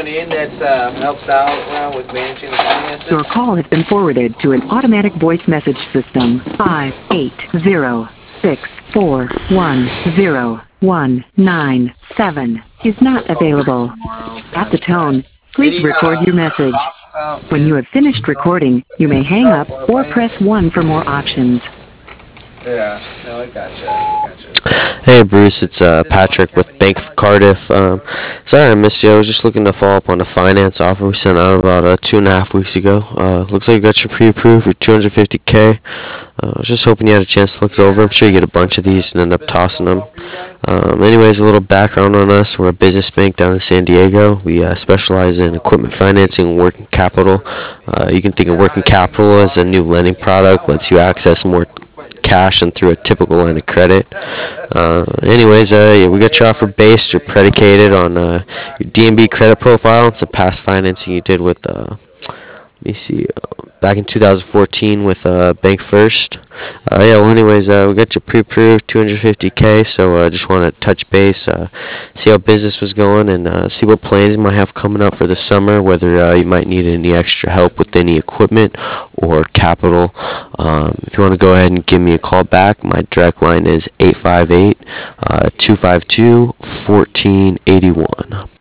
somebody in that helps out with managing the finances? Your call has been forwarded to an automatic voice message system. 58064101997 is not available. At the tone, please record your message. When you have finished recording, you may hang up or press 1 for more options. Yeah, no, I gotcha. Hey Bruce, it's Patrick with Bank of Cardiff. Sorry I missed you. I was just looking to follow up on a finance offer we sent out about 2.5 weeks ago. Looks like you got your pre-approved for $250K. I was just hoping you had a chance to look it over. I'm sure you get a bunch of these and end up tossing them. Anyways, a little background on us. We're a business bank down in San Diego. We specialize in equipment financing and working capital. You can think of working capital as a new lending product, lets you access more cash and through a typical line of credit. We got your offer based or predicated on your DNB credit profile and some past financing you did with, back in 2014 with Bank First. We got you pre-approved 250K, so I just want to touch base, see how business was going, and see what plans you might have coming up for the summer, whether you might need any extra help with any equipment or capital. If you want to go ahead and give me a call back, my direct line is 858-252-1481.